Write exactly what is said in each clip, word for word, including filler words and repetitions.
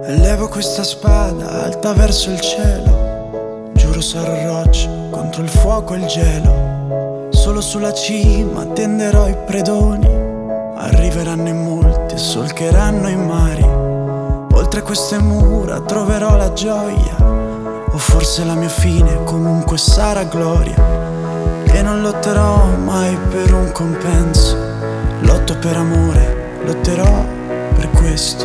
Elevo questa spada alta verso il cielo. Giuro sarò roccia contro il fuoco e il gelo. Solo sulla cima tenderò i predoni. Arriveranno in molti e solcheranno i mari. Oltre queste mura troverò la gioia, o forse la mia fine comunque sarà gloria. E non lotterò mai per un compenso. Lotto per amore, lotterò per questo.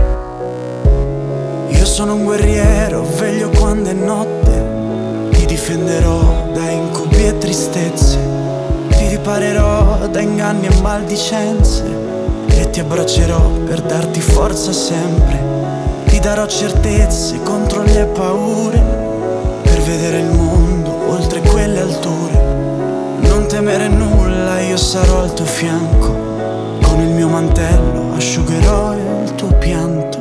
Io sono un guerriero, veglio quando è notte. Ti difenderò da incubi e tristezze. Ti riparerò da inganni e maldicenze. E ti abbraccerò per darti forza sempre. Ti darò certezze contro le paure, per vedere il mondo oltre quelle alture. Non temere nulla, io sarò al tuo fianco. Con il mio mantello asciugherò il tuo pianto.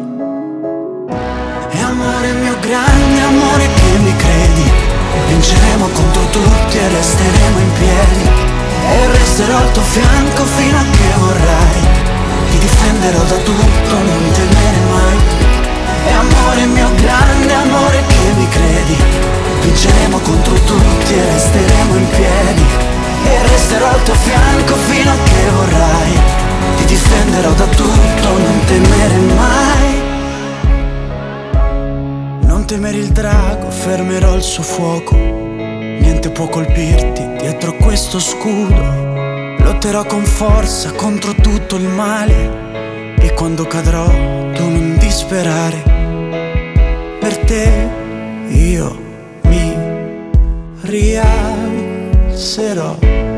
E amore mio grande, amore che mi credi, vinceremo contro tutti e resteremo in piedi. E resterò al tuo fianco fino a che vorrai. Ti difenderò da tutto, non temere mai. E amore mio grande, amore che mi credi, vinceremo contro tutti e resteremo in piedi. E resterò al tuo fianco fino a che vorrai. Ti difenderò da tutto, non temere mai. Non temere il drago, fermerò il suo fuoco. Niente può colpirti dietro questo scudo. Lotterò con forza contro tutto il male. E quando cadrò tu non disperare. Per te io mi rialzerò.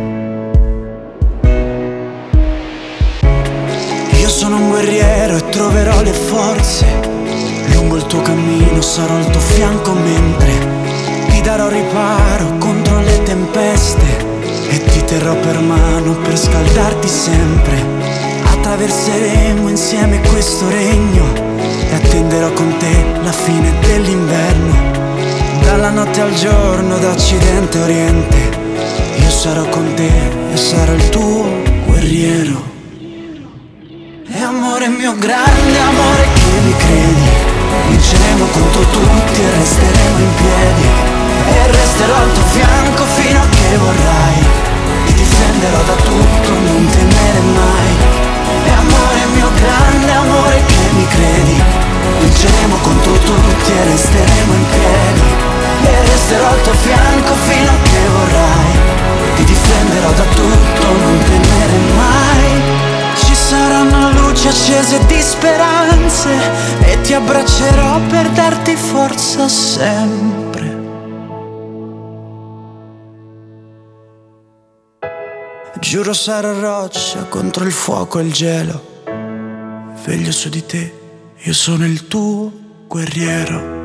Io sono un guerriero e troverò le forze. Lungo il tuo cammino sarò al tuo fianco mentre ti darò riparo contro le tempeste. E ti terrò per mano per scaldarti sempre. Attraverseremo insieme questo regno e attenderò con te la fine dell'inverno. Dalla notte al giorno, da occidente a oriente, io sarò con te e sarò il tuo guerriero. E amore mio grande, amore che mi credi, vinceremo contro tutti e resteremo in piedi. E resterò al tuo fianco fino a che vorrai. Ti difenderò da tutto, non temere mai. E amore mio grande, amore che mi credi, vinceremo contro tutti e resteremo in piedi. E resterò al tuo fianco fino a che vorrai. Ti difenderò da tutto, non temere mai. Ci saranno luci accese di speranze e ti abbraccerò per darti forza sempre. Giuro sarò roccia contro il fuoco e il gelo. Veglio su di te, io sono il tuo guerriero.